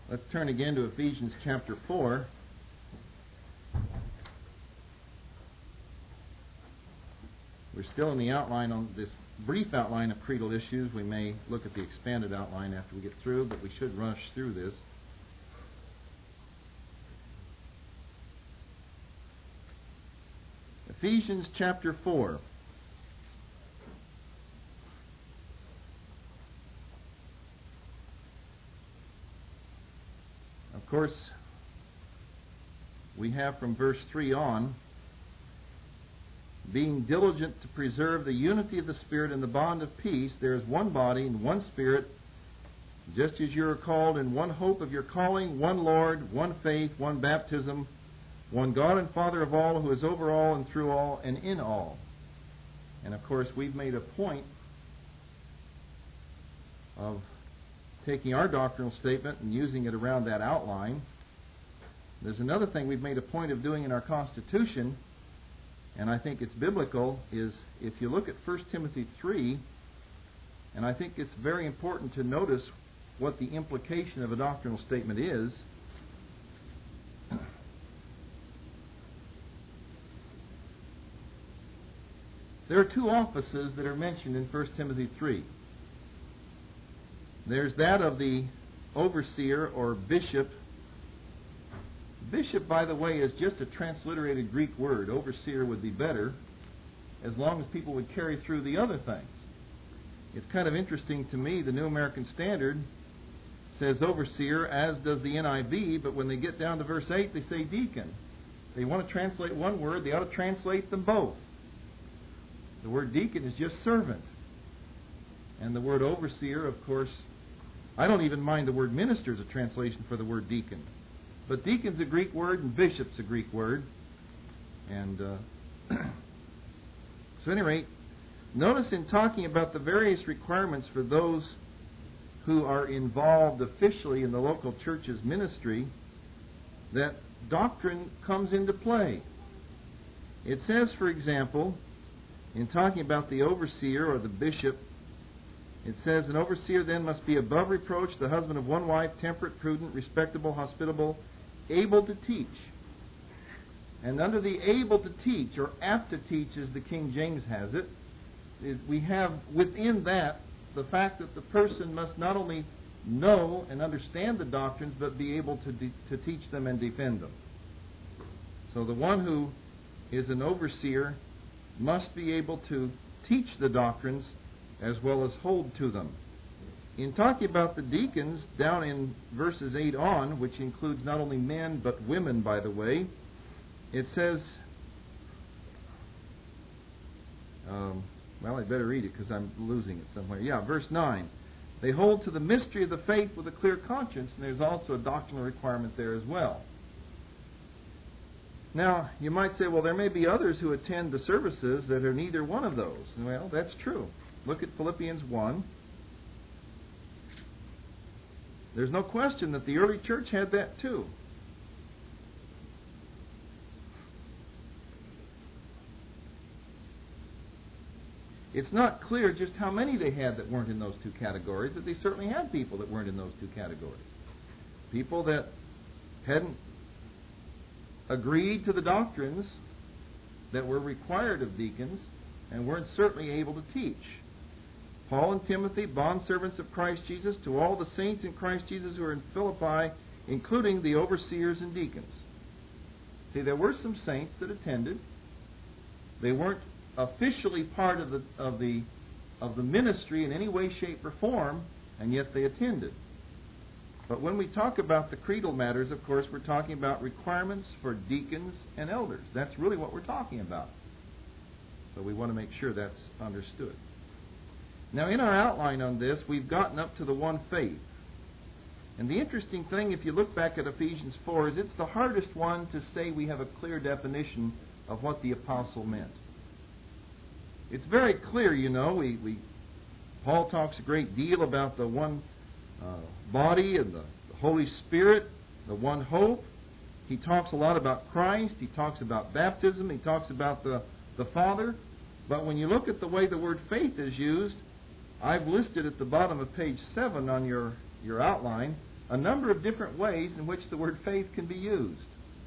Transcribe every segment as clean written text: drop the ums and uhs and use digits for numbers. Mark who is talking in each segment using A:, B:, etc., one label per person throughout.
A: Let's turn again to Ephesians chapter 4. We're still in the outline on this brief outline of creedal issues. We may look at the expanded outline after we get through, but we should rush through this. Ephesians chapter 4. Of course, we have from verse 3 on, being diligent to preserve the unity of the Spirit in the bond of peace, there is one body and one Spirit, just as you are called in one hope of your calling, one Lord, one faith, one baptism, one God and Father of all, who is over all and through all and in all. And of course, we've made a point of taking our doctrinal statement and using it around that outline. There's another thing we've made a point of doing in our Constitution, and I think it's biblical, is if you look at 1 Timothy 3, and I think it's very important to notice what the implication of a doctrinal statement is. There are two offices that are mentioned in 1 Timothy 3. There's that of the overseer or bishop. Bishop, by the way, is just a transliterated Greek word. Overseer would be better, as long as people would carry through the other things. It's kind of interesting to me, the New American Standard says overseer, as does the NIV, but when they get down to verse 8, they say deacon. They want to translate one word, they ought to translate them both. The word deacon is just servant. And the word overseer, of course, I don't even mind the word minister as a translation for the word deacon. But deacon's a Greek word and bishop's a Greek word. And so at any rate, notice in talking about the various requirements for those who are involved officially in the local church's ministry, that doctrine comes into play. It says, for example, in talking about the overseer or the bishop, it says, an overseer then must be above reproach, the husband of one wife, temperate, prudent, respectable, hospitable, able to teach. And under the able to teach, or apt to teach as the King James has it, we have within that the fact that the person must not only know and understand the doctrines, but be able to teach them and defend them. So the one who is an overseer must be able to teach the doctrines as well as hold to them. In talking about the deacons, down in verses 8 on, which includes not only men but women, by the way, it says, well, I better read it because I'm losing it somewhere. Yeah, verse 9. They hold to the mystery of the faith with a clear conscience, and there's also a doctrinal requirement there as well. Now, you might say, well, there may be others who attend the services that are neither one of those. Well, that's true. Look at Philippians 1. There's no question that the early church had that too. It's not clear just how many they had that weren't in those two categories, but they certainly had people that weren't in those two categories. People that hadn't agreed to the doctrines that were required of deacons and weren't certainly able to teach. Paul and Timothy, bondservants of Christ Jesus, to all the saints in Christ Jesus who are in Philippi, including the overseers and deacons. See, there were some saints that attended. They weren't officially part of the ministry in any way, shape, or form, and yet they attended. But when we talk about the creedal matters, of course, we're talking about requirements for deacons and elders. That's really what we're talking about. So we want to make sure that's understood. Now, in our outline on this, we've gotten up to the one faith. And the interesting thing, if you look back at Ephesians 4, is it's the hardest one to say we have a clear definition of what the apostle meant. It's very clear, you know. Paul talks a great deal about the one body and the Holy Spirit, the one hope. He talks a lot about Christ. He talks about baptism. He talks about the Father. But when you look at the way the word faith is used, I've listed at the bottom of page 7 on your outline a number of different ways in which the word faith can be used.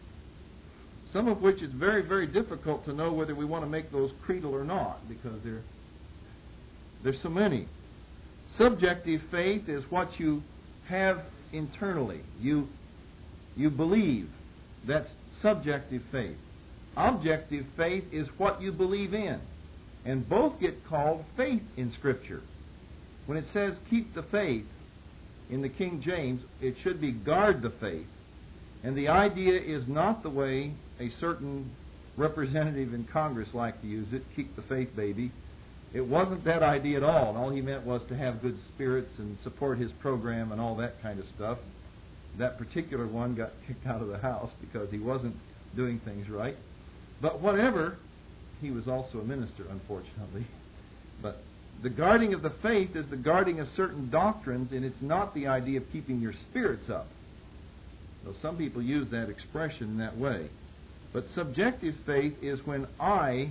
A: Some of which it's very, very difficult to know whether we want to make those creedal or not, because there's so many. Subjective faith is what you have internally. You believe. That's subjective faith. Objective faith is what you believe in. And both get called faith in Scripture. When it says keep the faith in the King James, it should be guard the faith. And the idea is not the way a certain representative in Congress liked to use it, keep the faith, baby. It wasn't that idea at all. And all he meant was to have good spirits and support his program and all that kind of stuff. That particular one got kicked out of the House because he wasn't doing things right. But whatever, he was also a minister, unfortunately. But the guarding of the faith is the guarding of certain doctrines, and it's not the idea of keeping your spirits up. So some people use that expression in that way. But subjective faith is when I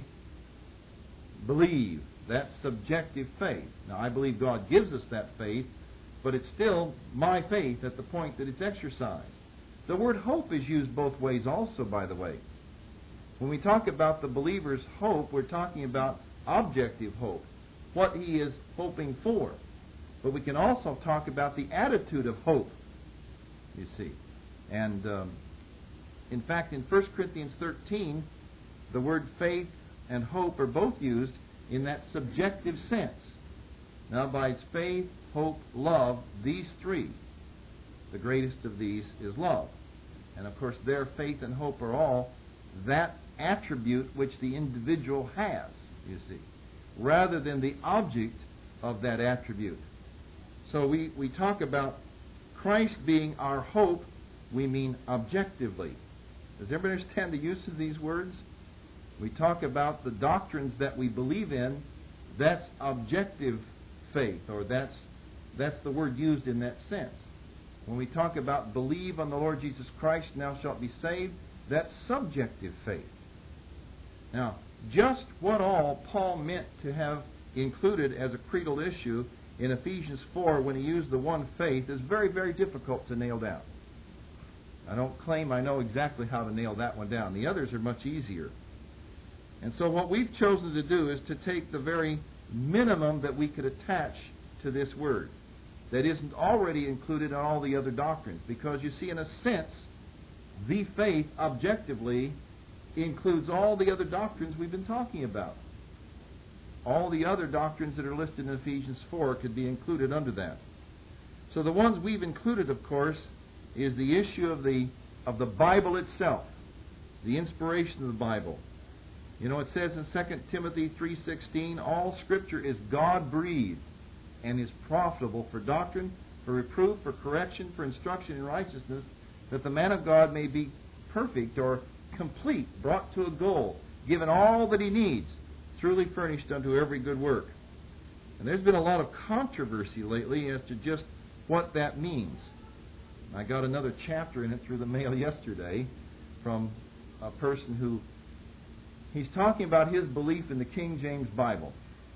A: believe. That's subjective faith. Now, I believe God gives us that faith, but it's still my faith at the point that it's exercised. The word hope is used both ways also, by the way. When we talk about the believer's hope, we're talking about objective hope, what he is hoping for. But we can also talk about the attitude of hope, you see. And in fact, in 1 Corinthians 13, the word faith and hope are both used in that subjective sense. Now, by its faith, hope, love, these three, the greatest of these is love. And of course, their faith and hope are all that attribute which the individual has, you see, rather than the object of that attribute. So we talk about Christ being our hope, we mean objectively. Does everybody understand the use of these words? We talk about the doctrines that we believe in, that's objective faith, or that's the word used in that sense. When we talk about believe on the Lord Jesus Christ, and thou shalt be saved, that's subjective faith. Now, just what all Paul meant to have included as a creedal issue in Ephesians 4 when he used the one faith is very, very difficult to nail down. I don't claim I know exactly how to nail that one down. The others are much easier. And so what we've chosen to do is to take the very minimum that we could attach to this word that isn't already included in all the other doctrines. Because you see, in a sense, the faith objectively includes all the other doctrines we've been talking about. All the other doctrines that are listed in Ephesians 4 could be included under that. So the ones we've included, of course, is the issue of the Bible itself, the inspiration of the Bible. You know, it says in 2 Timothy 3:16, all Scripture is God-breathed and is profitable for doctrine, for reproof, for correction, for instruction in righteousness, that the man of God may be perfect or complete, brought to a goal, given all that he needs, truly furnished unto every good work. And there's been a lot of controversy lately as to just what that means. I got another chapter in it through the mail yesterday from a person who he's talking about his belief in the King James Bible.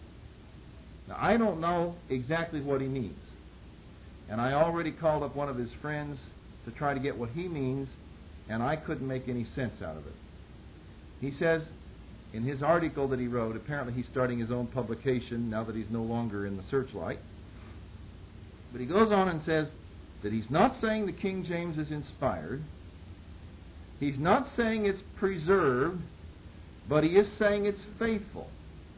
A: Now, I don't know exactly what he means. And I already called up one of his friends to try to get what he means, and I couldn't make any sense out of it. He says, in his article that he wrote, apparently he's starting his own publication now that he's no longer in the Searchlight. But he goes on and says that he's not saying the King James is inspired. He's not saying it's preserved, but he is saying it's faithful.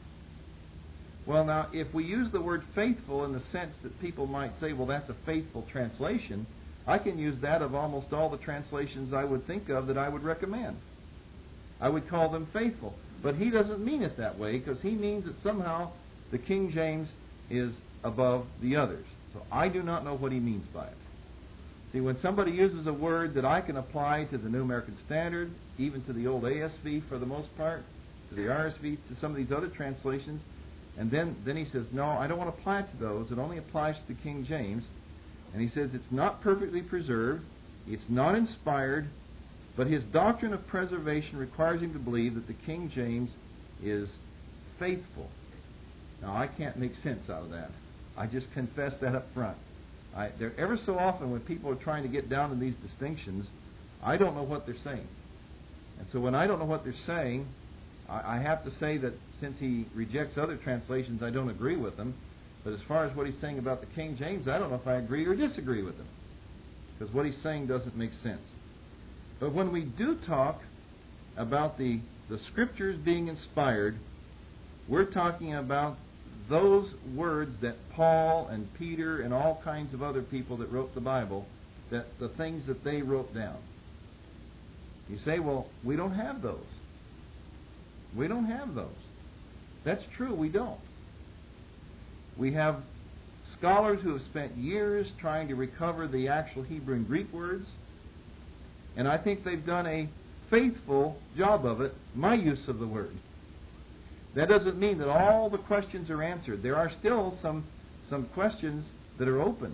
A: Well, now, if we use the word faithful in the sense that people might say, well, that's a faithful translation, I can use that of almost all the translations I would think of that I would recommend. I would call them faithful. But he doesn't mean it that way, because he means that somehow the King James is above the others. So I do not know what he means by it. See, when somebody uses a word that I can apply to the New American Standard, even to the old ASV for the most part, to the RSV, to some of these other translations, and then he says, no, I don't want to apply it to those. It only applies to the King James. And he says it's not perfectly preserved, it's not inspired, but his doctrine of preservation requires him to believe that the King James is faithful. Now, I can't make sense out of that. I just confess that up front. Ever so often when people are trying to get down to these distinctions, I don't know what they're saying. And so when I don't know what they're saying, I have to say that since he rejects other translations, I don't agree with them. But as far as what he's saying about the King James, I don't know if I agree or disagree with him, because what he's saying doesn't make sense. But when we do talk about the Scriptures being inspired, we're talking about those words that Paul and Peter and all kinds of other people that wrote the Bible, that the things that they wrote down. You say, well, we don't have those. We don't have those. That's true, we don't. We have scholars who have spent years trying to recover the actual Hebrew and Greek words, and I think they've done a faithful job of it, my use of the word. That doesn't mean that all the questions are answered. There are still some questions that are open.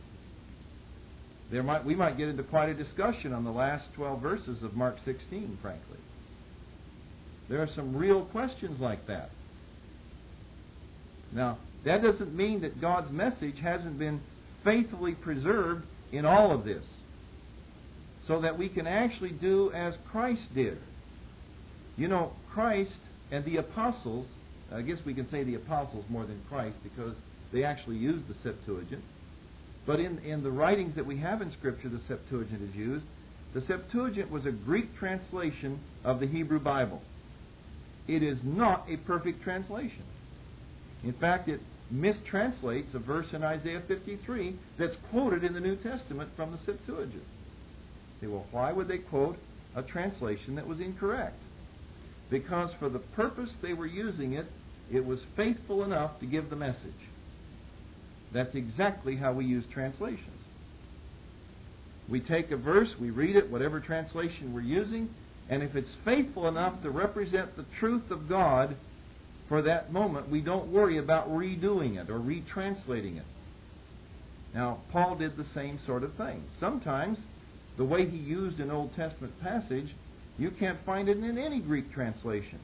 A: We might get into quite a discussion on the last 12 verses of Mark 16, frankly. There are some real questions like that. Now, that doesn't mean that God's message hasn't been faithfully preserved in all of this, so that we can actually do as Christ did. You know, Christ and the apostles, I guess we can say the apostles more than Christ, because they actually used the Septuagint. But in the writings that we have in Scripture, the Septuagint is used. The Septuagint was a Greek translation of the Hebrew Bible. It is not a perfect translation. In fact, it mistranslates a verse in Isaiah 53 that's quoted in the New Testament from the Septuagint. You say, well, why would they quote a translation that was incorrect? Because for the purpose they were using it, it was faithful enough to give the message. That's exactly how we use translations. We take a verse, we read it, whatever translation we're using, and if it's faithful enough to represent the truth of God for that moment, we don't worry about redoing it or retranslating it. Now, Paul did the same sort of thing. Sometimes, the way he used an Old Testament passage, you can't find it in any Greek translation.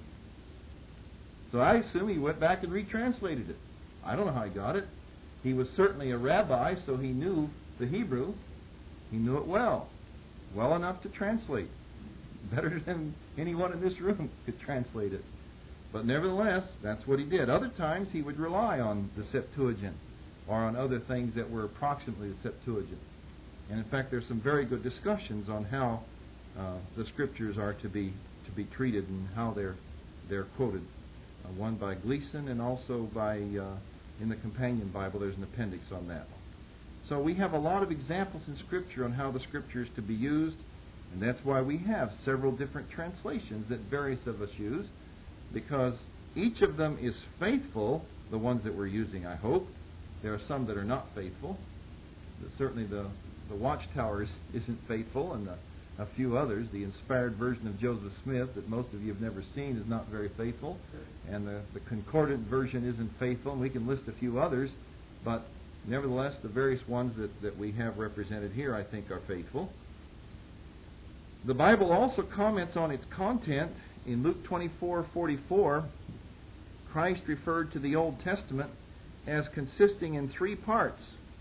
A: So I assume he went back and retranslated it. I don't know how he got it. He was certainly a rabbi, so he knew the Hebrew. He knew it well enough to translate. Better than anyone in this room could translate it. But nevertheless, that's what he did. Other times he would rely on the Septuagint or on other things that were approximately the Septuagint. And in fact, there's some very good discussions on how the Scriptures are to be treated and how they're quoted. One by Gleason and also by in the Companion Bible. There's an appendix on that. So we have a lot of examples in Scripture on how the Scripture is to be used, and that's why we have several different translations that various of us use, because each of them is faithful, the ones that we're using, I hope. There are some that are not faithful. Certainly the Watchtower isn't faithful, and a few others. The inspired version of Joseph Smith that most of you have never seen is not very faithful, and the concordant version isn't faithful, and we can list a few others, but nevertheless, the various ones that we have represented here, I think, are faithful. The Bible also comments on its content. In Luke 24:44, Christ referred to the Old Testament as consisting in three parts.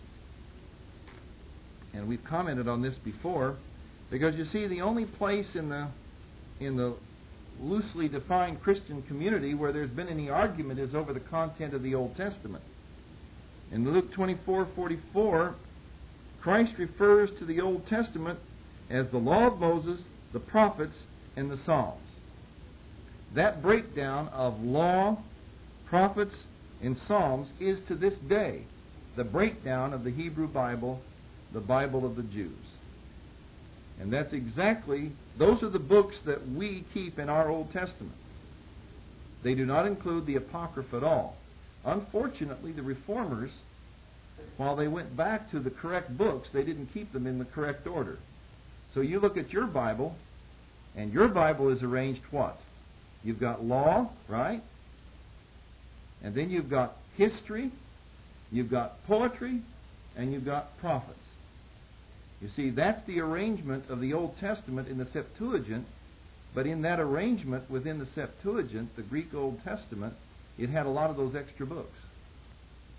A: And we've commented on this before, because you see, the only place in the loosely defined Christian community where there's been any argument is over the content of the Old Testament. In Luke 24:44, Christ refers to the Old Testament as the law of Moses, the prophets, and the Psalms. That breakdown of law, prophets, and Psalms is to this day the breakdown of the Hebrew Bible, the Bible of the Jews. And that's exactly, those are the books that we keep in our Old Testament. They do not include the Apocrypha at all. Unfortunately, the Reformers, while they went back to the correct books, they didn't keep them in the correct order. So you look at your Bible, and your Bible is arranged what? You've got law, right? And then you've got history, you've got poetry, and you've got prophets. You see, that's the arrangement of the Old Testament in the Septuagint, but in that arrangement within the Septuagint, the Greek Old Testament, it had a lot of those extra books.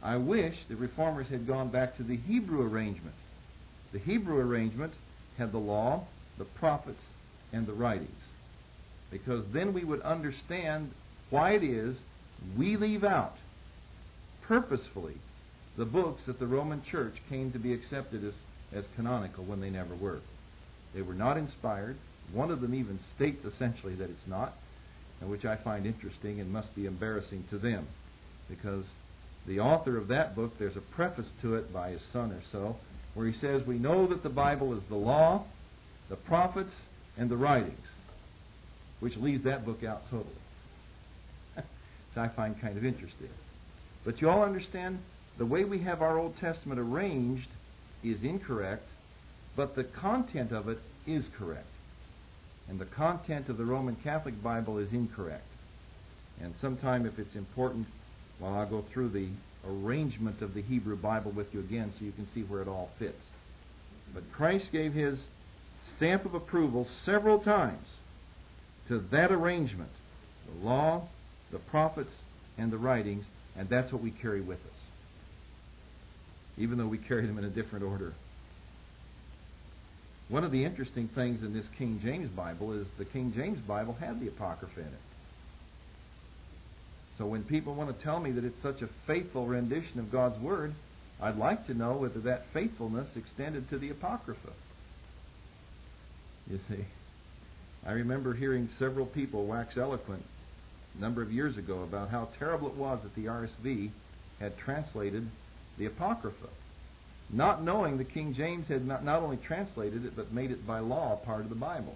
A: I wish the reformers had gone back to the Hebrew arrangement. The Hebrew arrangement had the law, the prophets, and the writings. Because then we would understand why it is we leave out, purposefully, the books that the Roman Church came to be accepted as canonical when they never were. They were not inspired. One of them even states essentially that it's not, and which I find interesting and must be embarrassing to them, because the author of that book, there's a preface to it by his son or so, where he says, we know that the Bible is the law, the prophets, and the writings, which leaves that book out totally. Which I find kind of interesting. But you all understand, the way we have our Old Testament arranged is incorrect, but the content of it is correct. And the content of the Roman Catholic Bible is incorrect. And sometime, if it's important, well, I'll go through the arrangement of the Hebrew Bible with you again so you can see where it all fits. But Christ gave his stamp of approval several times to that arrangement, the law, the prophets, and the writings, and that's what we carry with us, even though we carry them in a different order. One of the interesting things in this King James Bible is the King James Bible had the Apocrypha in it. So when people want to tell me that it's such a faithful rendition of God's Word, I'd like to know whether that faithfulness extended to the Apocrypha. You see, I remember hearing several people wax eloquent a number of years ago about how terrible it was that the RSV had translated the Apocrypha, not knowing the King James had not only translated it, but made it by law part of the Bible.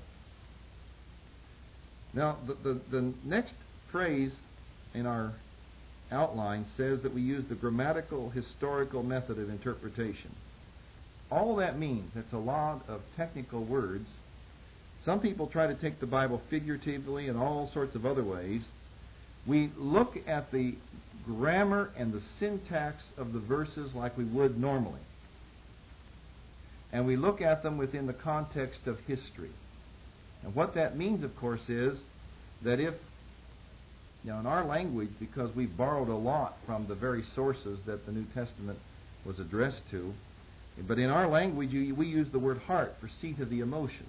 A: Now, the next phrase in our outline says that we use the grammatical, historical method of interpretation. All that means, it's a lot of technical words. Some people try to take the Bible figuratively and all sorts of other ways. We look at the grammar and the syntax of the verses like we would normally. And we look at them within the context of history. And what that means, of course, is that if, in our language, because we've borrowed a lot from the very sources that the New Testament was addressed to, but in our language we use the word heart for seat of the emotions.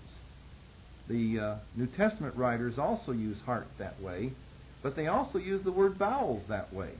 A: The New Testament writers also use heart that way, but they also use the word bowels that way.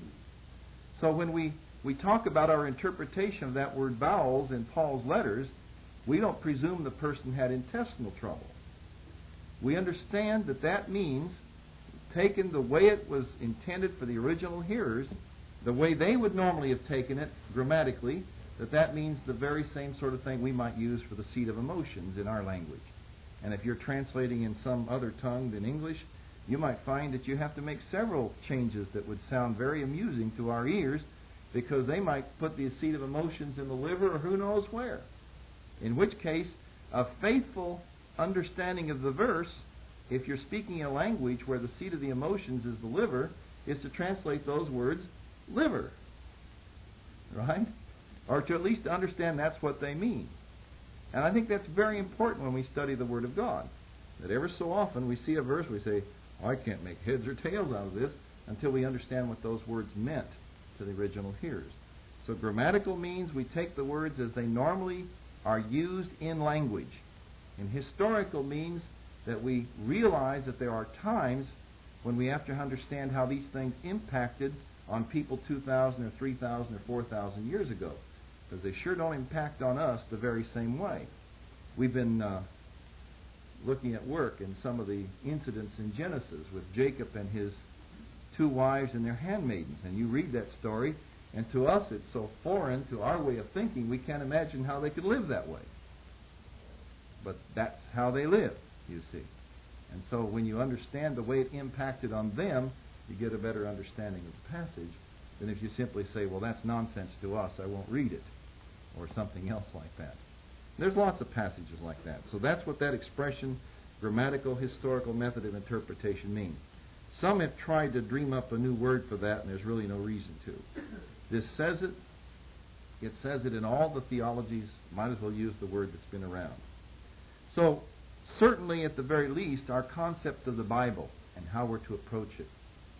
A: So when we talk about our interpretation of that word bowels in Paul's letters, we don't presume the person had intestinal trouble. We understand that that means, taken the way it was intended for the original hearers, the way they would normally have taken it grammatically, that means the very same sort of thing we might use for the seat of emotions in our language. And if you're translating in some other tongue than English, you might find that you have to make several changes that would sound very amusing to our ears, because they might put the seat of emotions in the liver or who knows where. In which case, a faithful understanding of the verse, if you're speaking a language where the seat of the emotions is the liver, is to translate those words liver. Right? Or to at least understand that's what they mean. And I think that's very important when we study the Word of God. That ever so often we see a verse, we say, I can't make heads or tails out of this, until we understand what those words meant to the original hearers. So grammatical means we take the words as they normally are used in language. And historical means that we realize that there are times when we have to understand how these things impacted on people 2,000 or 3,000 or 4,000 years ago, because they sure don't impact on us the very same way. We've been looking at work in some of the incidents in Genesis with Jacob and his 2 wives and their handmaidens. And you read that story, and to us it's so foreign to our way of thinking, we can't imagine how they could live that way. But that's how they live, you see. And so when you understand the way it impacted on them, you get a better understanding of the passage than if you simply say, well, that's nonsense to us, I won't read it, or something else like that. There's lots of passages like that. So that's what that expression, grammatical, historical method of interpretation means. Some have tried to dream up a new word for that, and there's really no reason to. This says it. It says it in all the theologies. Might as well use the word that's been around. So, certainly at the very least, our concept of the Bible and how we're to approach it,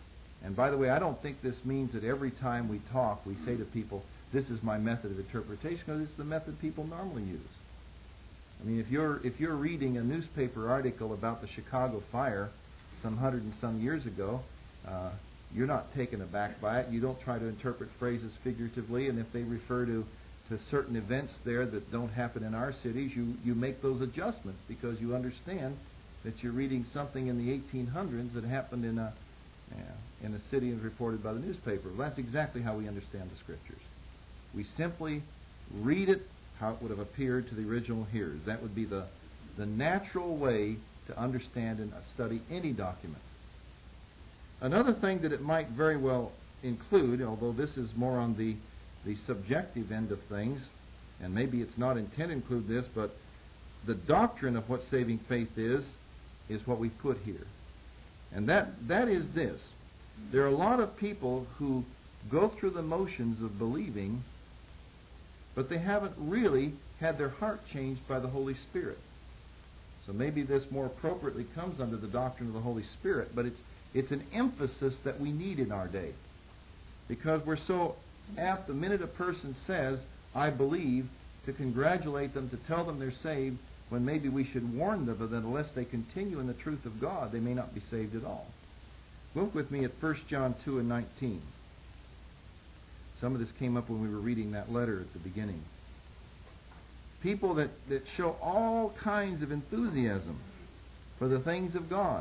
A: And by the way, I don't think this means that every time we talk, we say to people, this is my method of interpretation, because it's the method people normally use. I mean, if you're reading a newspaper article about the Chicago fire some 100 and some years ago, you're not taken aback by it. You don't try to interpret phrases figuratively, and if they refer to certain events there that don't happen in our cities, you make those adjustments because you understand that you're reading something in the 1800s that happened in a city and reported by the newspaper. Well, that's exactly how we understand the Scriptures. We simply read it how it would have appeared to the original hearers. That would be the natural way to understand and study any document. Another thing that it might very well include, although this is more on the subjective end of things, and maybe it's not intended to include this, but the doctrine of what saving faith is what we put here. And that is this. There are a lot of people who go through the motions of believing, but they haven't really had their heart changed by the Holy Spirit. So maybe this more appropriately comes under the doctrine of the Holy Spirit, but it's an emphasis that we need in our day. Because we're so apt, the minute a person says, I believe, to congratulate them, to tell them they're saved, when maybe we should warn them that unless they continue in the truth of God, they may not be saved at all. Look with me at 1 John 2 and 19. Some of this came up when we were reading that letter at the beginning. People that show all kinds of enthusiasm for the things of God.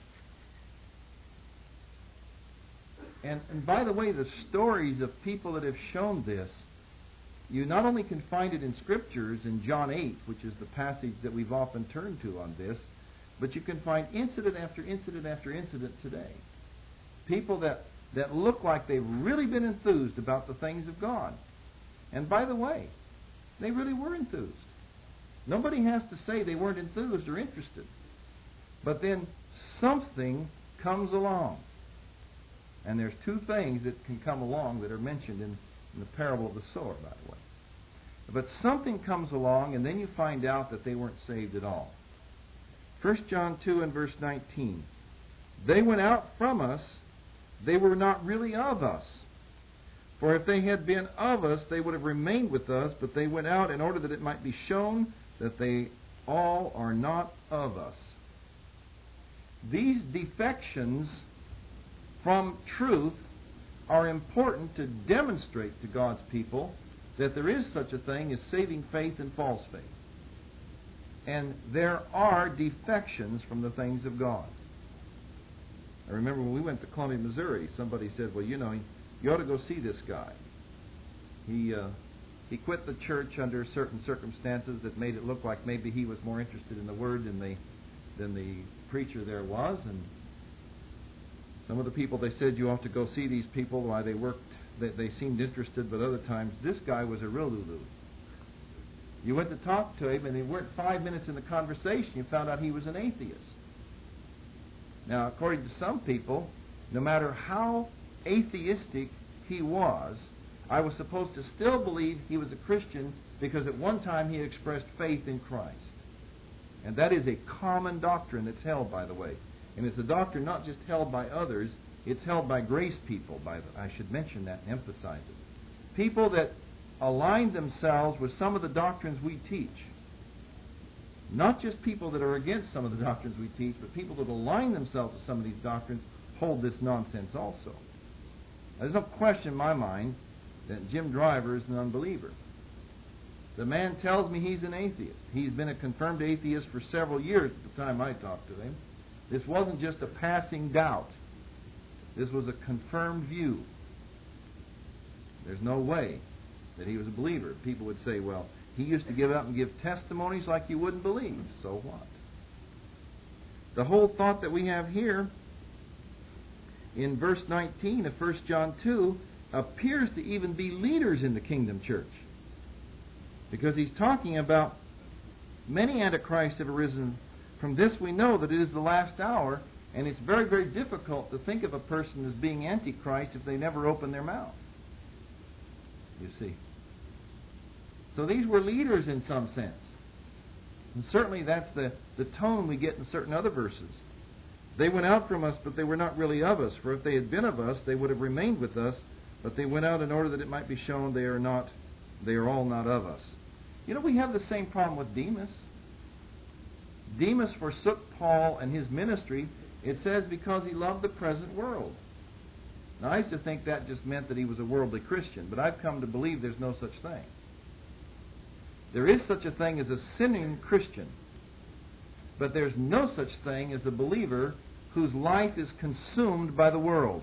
A: And by the way, the stories of people that have shown this, you not only can find it in Scriptures in John 8, which is the passage that we've often turned to on this, but you can find incident after incident after incident today. People that look like they've really been enthused about the things of God. And by the way, they really were enthused. Nobody has to say they weren't enthused or interested. But then something comes along. And there's two things that can come along that are mentioned in the parable of the sower, by the way. But something comes along, and then you find out that they weren't saved at all. 1 John 2 and verse 19. They went out from us, they were not really of us. For if they had been of us, they would have remained with us, but they went out in order that it might be shown that they all are not of us. These defections from truth are important to demonstrate to God's people that there is such a thing as saving faith and false faith. And there are defections from the things of God. I remember when we went to Columbia, Missouri, somebody said, well, you ought to go see this guy. He quit the church under certain circumstances that made it look like maybe he was more interested in the Word than the preacher there was. And some of the people, they said you ought to go see these people while they worked. They seemed interested, but other times this guy was a real lulu. You went to talk to him, and they weren't 5 minutes in the conversation. You found out he was an atheist. Now, according to some people, no matter how atheistic he was, I was supposed to still believe he was a Christian because at one time he expressed faith in Christ. And that is a common doctrine that's held, by the way. And it's a doctrine not just held by others, it's held by grace people. I should mention that and emphasize it. People that align themselves with some of the doctrines we teach. Not just people that are against some of the doctrines we teach, but people that align themselves with some of these doctrines hold this nonsense also. There's no question in my mind that Jim Driver is an unbeliever. The man tells me he's an atheist. He's been a confirmed atheist for several years at the time I talked to him. This wasn't just a passing doubt. This was a confirmed view. There's no way that he was a believer. People would say, well, he used to get up and give testimonies like you wouldn't believe. So what? The whole thought that we have here in verse 19 of 1 John 2 appears to even be leaders in the kingdom church. Because he's talking about many antichrists have arisen. From this we know that it is the last hour, and it's very, very difficult to think of a person as being antichrist if they never open their mouth. You see. So these were leaders in some sense. And certainly that's the tone we get in certain other verses. They went out from us, but they were not really of us. For if they had been of us, they would have remained with us. But they went out in order that it might be shown they are all not of us. You know, we have the same problem with Demas. Demas forsook Paul and his ministry, it says, because he loved the present world. Now, I used to think that just meant that he was a worldly Christian, but I've come to believe there's no such thing. There is such a thing as a sinning Christian, but there's no such thing as a believer whose life is consumed by the world.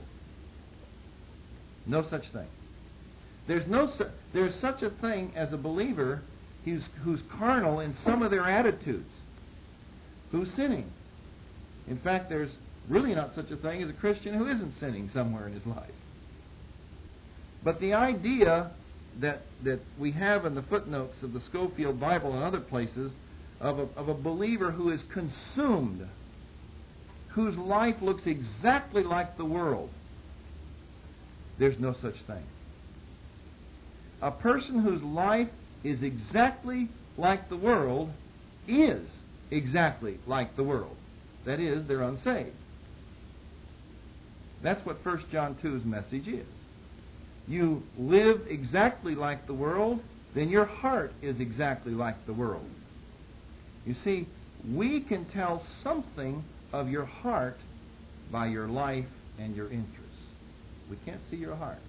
A: No such thing. There's such a thing as a believer who's carnal in some of their attitudes, who's sinning. In fact, there's really not such a thing as a Christian who isn't sinning somewhere in his life. But the idea that we have in the footnotes of the Scofield Bible and other places of a believer who is consumed, whose life looks exactly like the world, there's no such thing. A person whose life is exactly like the world is exactly like the world. That is, they're unsaved. That's what 1 John 2's message is. You live exactly like the world, then your heart is exactly like the world. You see, we can tell something of your heart by your life and your interests. We can't see your heart.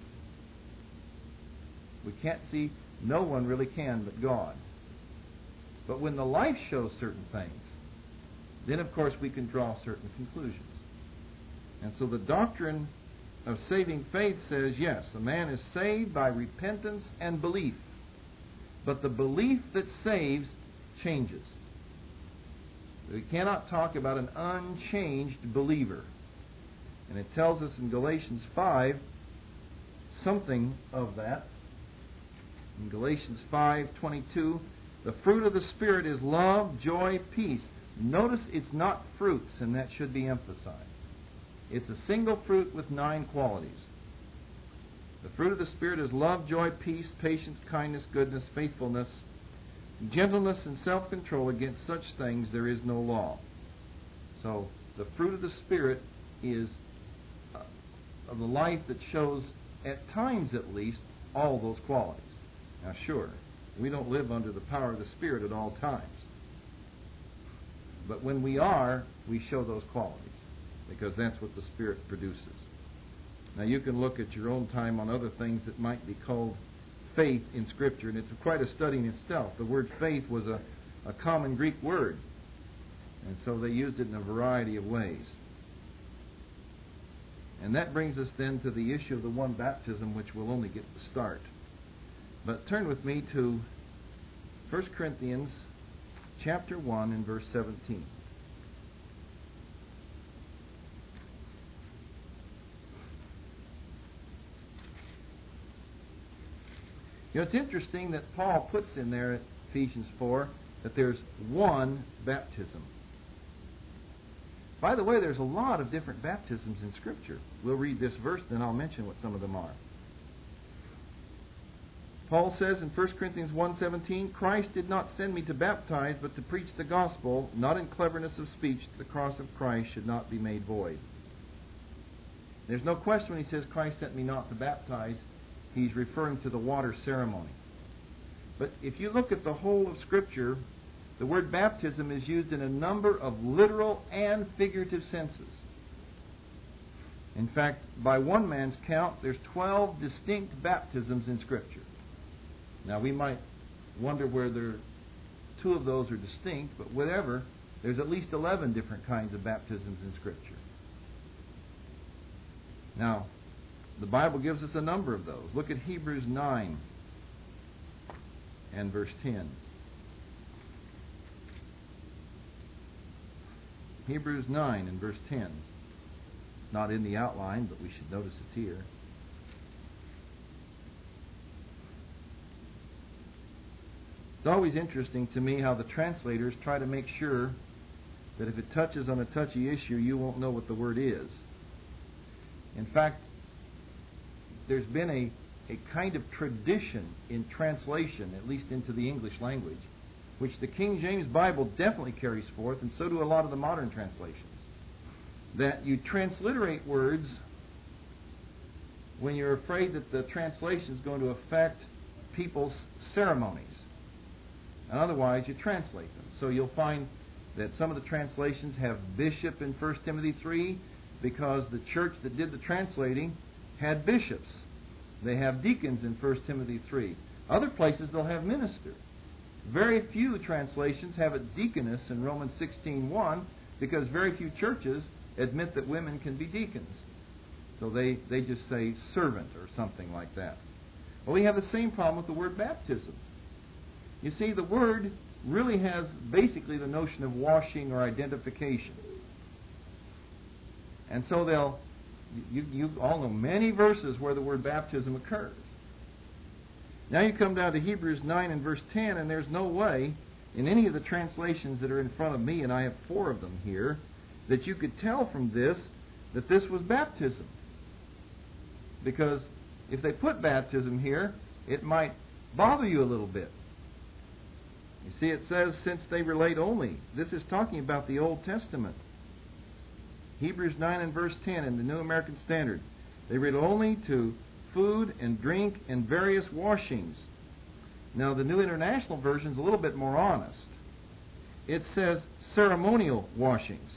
A: We can't see, no one really can but God. But when the life shows certain things, then of course we can draw certain conclusions. And so the doctrine of saving faith says, yes, a man is saved by repentance and belief. But the belief that saves changes. We cannot talk about an unchanged believer. And it tells us in Galatians 5 something of that. In Galatians 5:22, the fruit of the Spirit is love, joy, peace. Notice it's not fruits, and that should be emphasized. It's a single fruit with 9 qualities. The fruit of the Spirit is love, joy, peace, patience, kindness, goodness, faithfulness, gentleness, and self-control. Against such things there is no law. So the fruit of the Spirit is of the life that shows, at times at least, all those qualities. Now sure, we don't live under the power of the Spirit at all times. But when we are, we show those qualities, because that's what the Spirit produces. Now you can look at your own time on other things that might be called faith in Scripture, and it's quite a study in itself. The word faith was a common Greek word, and so they used it in a variety of ways. And that brings us then to the issue of the one baptism, which we'll only get the start. But turn with me to 1 Corinthians chapter 1 and verse 17. You know, it's interesting that Paul puts in there at Ephesians 4 that there's one baptism. By the way, there's a lot of different baptisms in Scripture. We'll read this verse, then I'll mention what some of them are. Paul says in 1 Corinthians 1:17, Christ did not send me to baptize, but to preach the gospel, not in cleverness of speech, that the cross of Christ should not be made void. There's no question when he says Christ sent me not to baptize, he's referring to the water ceremony. But if you look at the whole of Scripture, the word baptism is used in a number of literal and figurative senses. In fact, by one man's count, there's 12 distinct baptisms in Scripture. Now, we might wonder whether 2 of those are distinct, but whatever, there's at least 11 different kinds of baptisms in Scripture. Now, the Bible gives us a number of those. Look at Hebrews 9 and verse 10. Hebrews 9 and verse 10. Not in the outline, but we should notice it's here. It's always interesting to me how the translators try to make sure that if it touches on a touchy issue, you won't know what the word is. In fact, there's been a kind of tradition in translation, at least into the English language, which the King James Bible definitely carries forth, and so do a lot of the modern translations. that you transliterate words when you're afraid that the translation is going to affect people's ceremonies. And otherwise, you translate them. So you'll find that some of the translations have bishop in 1 Timothy 3 because the church that did the translating had bishops. They have deacons in 1 Timothy 3. Other places they'll have minister. Very few translations have a deaconess in Romans 16:1 because very few churches admit that women can be deacons. So they just say servant or something like that. Well, we have the same problem with the word baptism. You see, the word really has basically the notion of washing or identification. And so you all know many verses where the word baptism occurs. Now you come down to Hebrews 9 and verse 10, and there's no way in any of the translations that are in front of me, and I have 4 of them here, that you could tell from this that this was baptism. Because if they put baptism here, it might bother you a little bit. You see, it says, since they relate only. This is talking about the Old Testament. Hebrews 9 and verse 10 in the New American Standard. They relate only to food and drink and various washings. Now, the New International Version is a little bit more honest. It says ceremonial washings.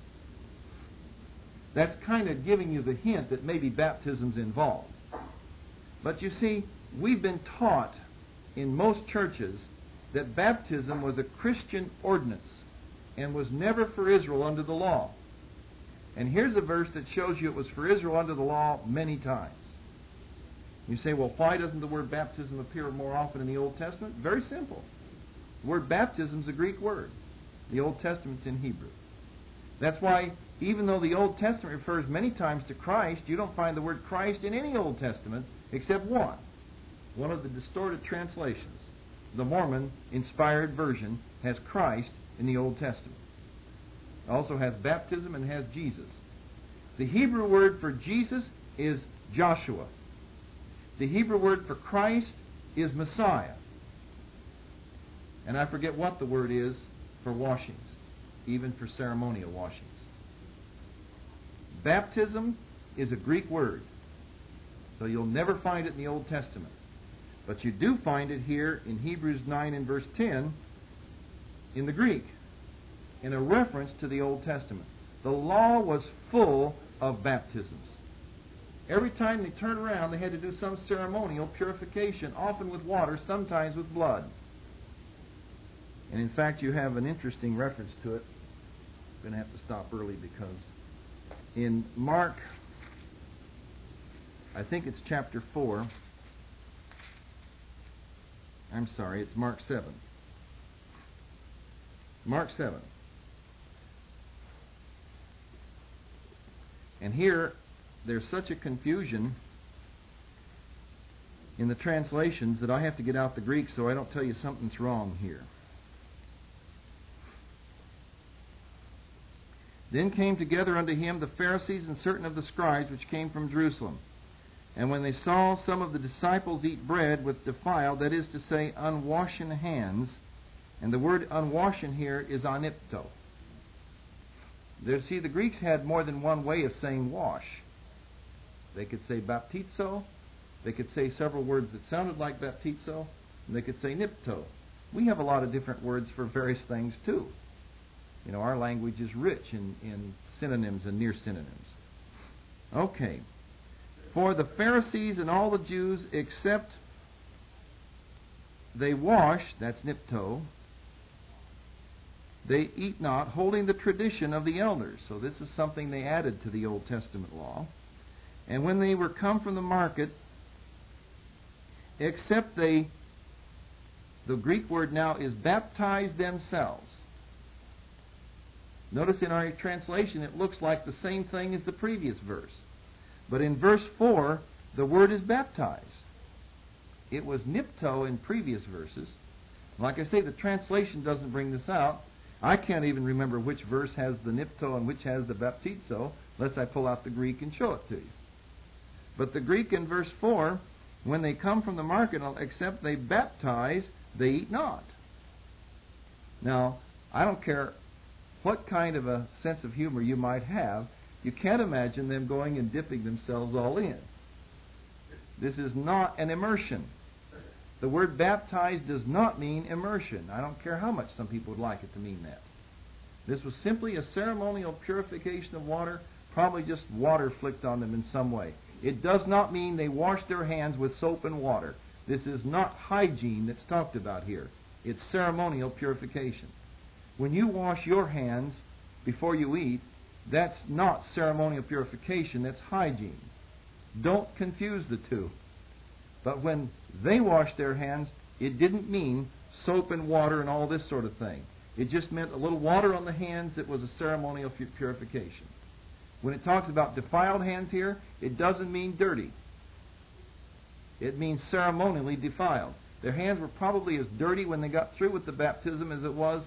A: That's kind of giving you the hint that maybe baptism's involved. But you see, we've been taught in most churches that baptism was a Christian ordinance and was never for Israel under the law. And here's a verse that shows you it was for Israel under the law many times. You say, well, why doesn't the word baptism appear more often in the Old Testament? Very simple. The word baptism is a Greek word. The Old Testament's in Hebrew. That's why, even though the Old Testament refers many times to Christ, you don't find the word Christ in any Old Testament except one of the distorted translations. The Mormon-inspired version has Christ in the Old Testament. It also has baptism and has Jesus. The Hebrew word for Jesus is Joshua. The Hebrew word for Christ is Messiah. And I forget what the word is for washings, even for ceremonial washings. Baptism is a Greek word, so you'll never find it in the Old Testament. But you do find it here in Hebrews 9 and verse 10 in the Greek, in a reference to the Old Testament. The law was full of baptisms. Every time they turned around, they had to do some ceremonial purification, often with water, sometimes with blood. And in fact, you have an interesting reference to it. I'm going to have to stop early because in Mark, I think it's chapter 4. I'm sorry, it's Mark 7. Mark 7. And here, there's such a confusion in the translations that I have to get out the Greek so I don't tell you something's wrong here. Then came together unto him the Pharisees and certain of the scribes which came from Jerusalem. And when they saw some of the disciples eat bread with defiled, that is to say, unwashen hands, and the word unwashen here is anipto. See, the Greeks had more than one way of saying wash. They could say baptizo, they could say several words that sounded like baptizo, and they could say nipto. We have a lot of different words for various things too. You know, our language is rich in synonyms and near synonyms. Okay. For the Pharisees and all the Jews, except they wash, that's nipto, they eat not, holding the tradition of the elders. So this is something they added to the Old Testament law. And when they were come from the market, except they, the Greek word now is baptize themselves. Notice in our translation it looks like the same thing as the previous verse. But in verse 4, the word is baptize. It was nipto in previous verses. Like I say, the translation doesn't bring this out. I can't even remember which verse has the nipto and which has the baptizo, unless I pull out the Greek and show it to you. But the Greek in verse 4, when they come from the market, except they baptize, they eat not. Now, I don't care what kind of a sense of humor you might have, You can't imagine them going and dipping themselves all in. This is not an immersion. The word baptized does not mean immersion. I don't care how much some people would like it to mean that. This was simply a ceremonial purification of water, probably just water flicked on them in some way. It does not mean they washed their hands with soap and water. This is not hygiene that's talked about here. It's ceremonial purification. When you wash your hands before you eat, that's not ceremonial purification, that's hygiene. Don't confuse the two. But when they washed their hands, it didn't mean soap and water and all this sort of thing. It just meant a little water on the hands that was a ceremonial purification. When it talks about defiled hands here, it doesn't mean dirty. It means ceremonially defiled. Their hands were probably as dirty when they got through with the baptism as it was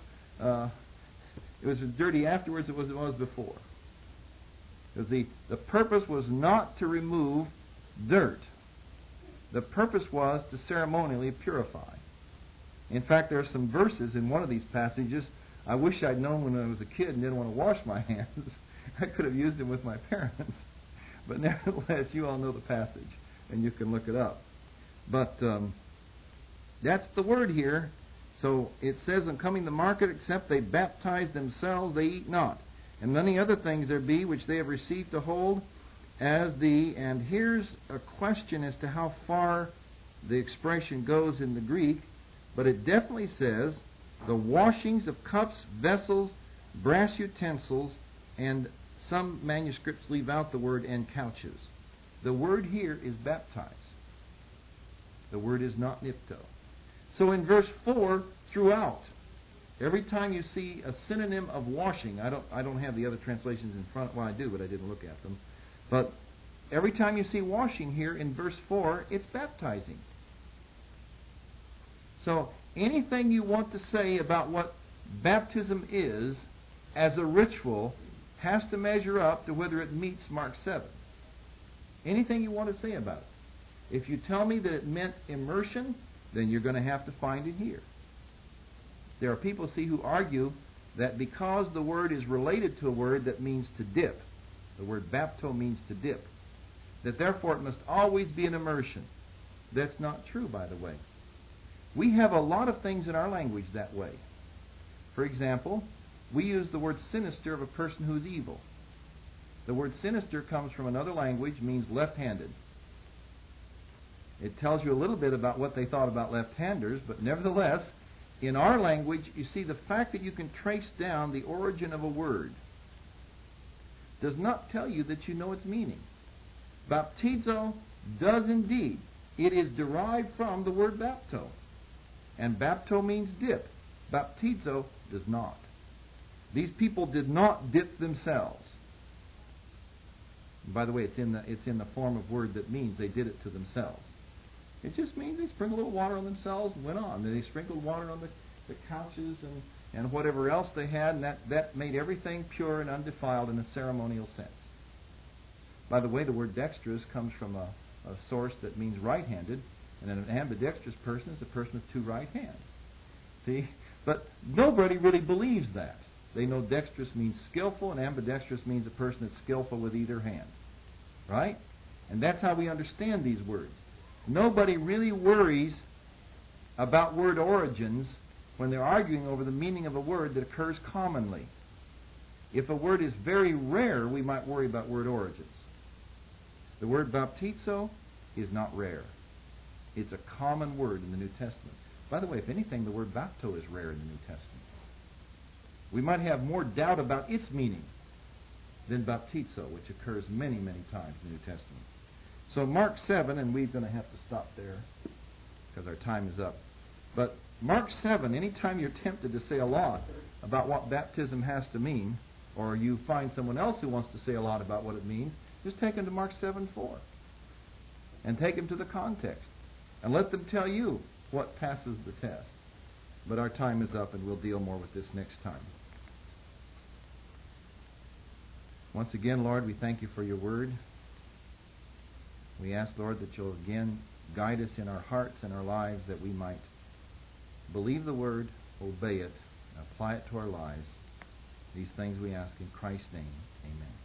A: as dirty afterwards as it was before. Because the purpose was not to remove dirt. The purpose was to ceremonially purify. In fact, there are some verses in one of these passages. I wish I'd known when I was a kid and didn't want to wash my hands. I could have used them with my parents. But nevertheless, you all know the passage, and you can look it up. But that's the word here. So it says, "On coming to market, except they baptize themselves, they eat not. And many other things there be which they have received to hold as the..." And here's a question as to how far the expression goes in the Greek, but it definitely says, "the washings of cups, vessels, brass utensils," and some manuscripts leave out the word "and couches." The word here is baptize. The word is not nipto. So in verse 4, throughout, every time you see a synonym of washing, I don't have the other translations in front. Well, I do, but I didn't look at them. But every time you see washing here in verse 4, it's baptizing. So anything you want to say about what baptism is as a ritual has to measure up to whether it meets Mark 7. Anything you want to say about it. If you tell me that it meant immersion, then you're going to have to find it here. There are people, see, who argue that because the word is related to a word that means to dip, the word bapto means to dip, that therefore it must always be an immersion. That's not true, by the way. We have a lot of things in our language that way. For example, we use the word sinister of a person who's evil. The word sinister comes from another language, means left-handed. It tells you a little bit about what they thought about left-handers, but nevertheless, in our language, you see, the fact that you can trace down the origin of a word does not tell you that you know its meaning. Baptizo does indeed. It is derived from the word bapto. And bapto means dip. Baptizo does not. These people did not dip themselves. And by the way, it's in the form of word that means they did it to themselves. It just means they sprinkled a little water on themselves and went on. They sprinkled water on the couches and whatever else they had, and that made everything pure and undefiled in a ceremonial sense. By the way, the word dexterous comes from a source that means right-handed, and an ambidextrous person is a person with two right hands. See? But nobody really believes that. They know dexterous means skillful, and ambidextrous means a person that's skillful with either hand. Right? And that's how we understand these words. Nobody really worries about word origins when they're arguing over the meaning of a word that occurs commonly. If a word is very rare, we might worry about word origins. The word baptizo is not rare. It's a common word in the New Testament. By the way, if anything, the word bapto is rare in the New Testament. We might have more doubt about its meaning than baptizo, which occurs many, many times in the New Testament. So Mark 7, and we're going to have to stop there because our time is up. But Mark 7, anytime you're tempted to say a lot about what baptism has to mean, or you find someone else who wants to say a lot about what it means, just take them to Mark 7:4 and take them to the context and let them tell you what passes the test. But our time is up, and we'll deal more with this next time. Once again, Lord, we thank you for your word. We ask, Lord, that you'll again guide us in our hearts and our lives, that we might believe the word, obey it, and apply it to our lives. These things we ask in Christ's name. Amen.